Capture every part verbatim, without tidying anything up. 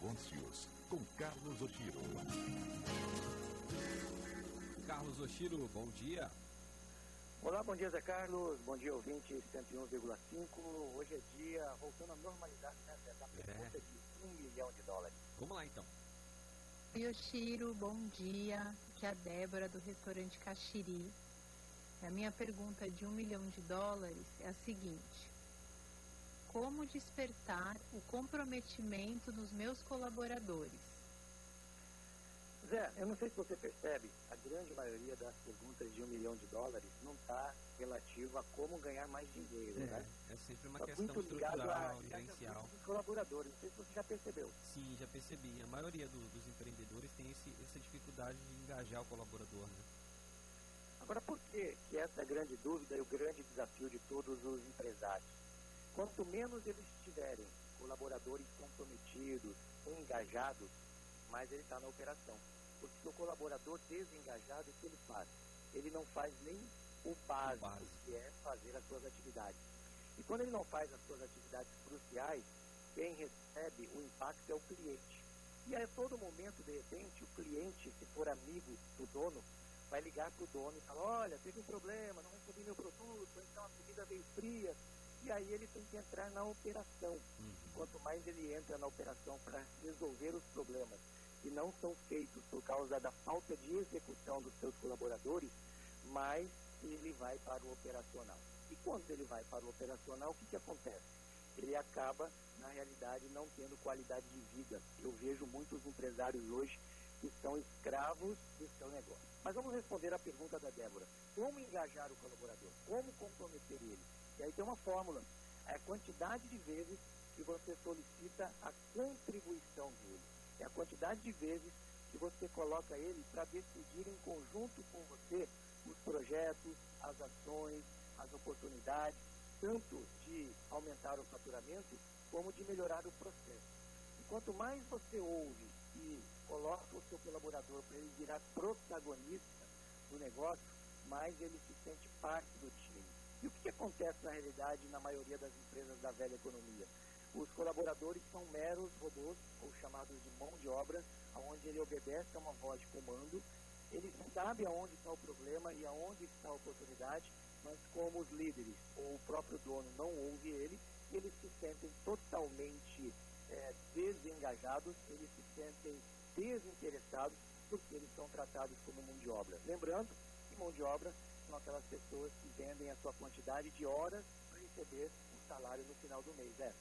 Negócios, com Carlos Oshiro. Carlos Oshiro, bom dia. Olá, bom dia, Zé Carlos. Bom dia, ouvinte cento e um vírgula cinco. Hoje é dia, voltando à normalidade, né, Zé? Da pergunta é. de um milhão de dólares. Vamos lá, então. Oi, Oshiro, bom dia. Aqui é a Débora, do restaurante Caxiri. A minha pergunta de um milhão de dólares é a seguinte: como despertar o comprometimento dos meus colaboradores? Zé, eu não sei se você percebe, a grande maioria das perguntas de um milhão de dólares não está relativa a como ganhar mais dinheiro, É, né? é sempre uma Tá questão muito ligado estrutural, a gerencial. dos colaboradores. Não sei se você já percebeu. Sim, já percebi. A maioria do, dos empreendedores tem esse, essa dificuldade de engajar o colaborador, né? Agora, por que, que essa é a grande dúvida e o grande desafio de todos os empresários? Quanto menos eles tiverem colaboradores comprometidos, engajados, mais ele está na operação. Porque o colaborador desengajado, o que ele faz? Ele não faz nem o básico, o básico, que é fazer as suas atividades. E quando ele não faz as suas atividades cruciais, quem recebe o impacto é o cliente. E aí, a todo momento, de repente, o cliente, se for amigo do dono, vai ligar para o dono e falar: olha, teve um problema, não recebi meu produto, ou então a comida veio fria. E aí ele tem que entrar na operação. Uhum. Quanto mais ele entra na operação para resolver os problemas que não são feitos por causa da falta de execução dos seus colaboradores, mais ele vai para o operacional. E quando ele vai para o operacional, o que, que acontece? Ele acaba, na realidade, não tendo qualidade de vida. Eu vejo muitos empresários hoje que são escravos do seu negócio. Mas vamos responder a pergunta da Débora. Como engajar o colaborador? Como comprometer ele? E aí tem uma fórmula. É a quantidade de vezes que você solicita a contribuição dele. É a quantidade de vezes que você coloca ele para decidir em conjunto com você os projetos, as ações, as oportunidades, tanto de aumentar o faturamento, como de melhorar o processo. E quanto mais você ouve e coloca o seu colaborador para ele virar protagonista do negócio, mais ele se sente parte do time. E o que, que acontece na realidade na maioria das empresas da velha economia? Os colaboradores são meros robôs, ou chamados de mão de obra, onde ele obedece a uma voz de comando, ele sabe aonde está o problema e aonde está a oportunidade, mas como os líderes ou o próprio dono não ouve ele, eles se sentem totalmente é, desengajados, eles se sentem desinteressados, porque eles são tratados como mão de obra. Lembrando que mão de obra são aquelas pessoas que vendem a sua quantidade de horas para receber o salário no final do mês. É.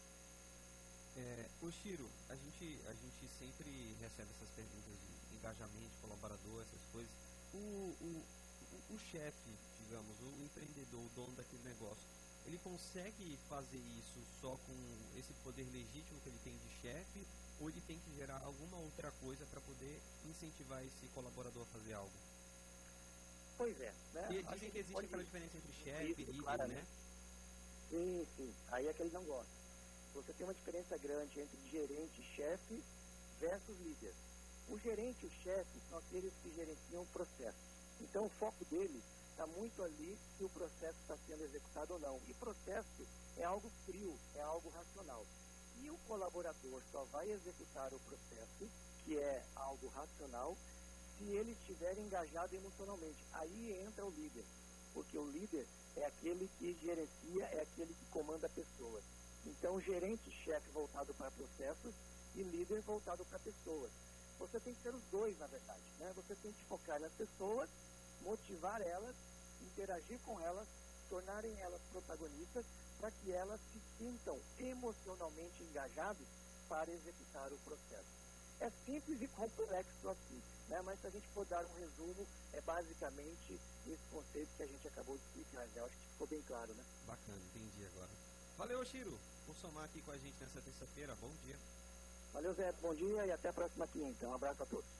É, Oshiro, a gente, a gente sempre recebe essas perguntas de engajamento, de colaborador, essas coisas. O, o, o, o chefe, digamos, o empreendedor, o dono daquele negócio, ele consegue fazer isso só com esse poder legítimo que ele tem de chefe, ou ele tem que gerar alguma outra coisa para poder incentivar esse colaborador a fazer algo? Pois é, né? E dizem que existe aquela diferença entre chefe e líder, claro, né? Sim, sim. Aí é que ele não gosta. Você tem uma diferença grande entre gerente e chefe versus líder. O gerente e o chefe são aqueles que gerenciam o processo. Então, o foco dele está muito ali se o processo está sendo executado ou não. E processo é algo frio, é algo racional. E o colaborador só vai executar o processo, que é algo racional, se ele estiver engajado emocionalmente. Aí entra o líder, porque o líder é aquele que gerencia, é aquele que comanda pessoas. Então, gerente e chefe voltado para processos e líder voltado para pessoas. Você tem que ser os dois, na verdade, né? Você tem que focar nas pessoas, motivar elas, interagir com elas, tornarem elas protagonistas, para que elas se sintam emocionalmente engajadas para executar o processo. É simples e complexo assim, né? Mas se a gente for dar um resumo, é basicamente esse conceito que a gente acabou de explicar. Eu acho que ficou bem claro, né? Bacana, entendi agora. Valeu, Oshiro, por somar aqui com a gente nessa terça-feira. Bom dia. Valeu, Zé. Bom dia e até a próxima quinta. Um abraço a todos.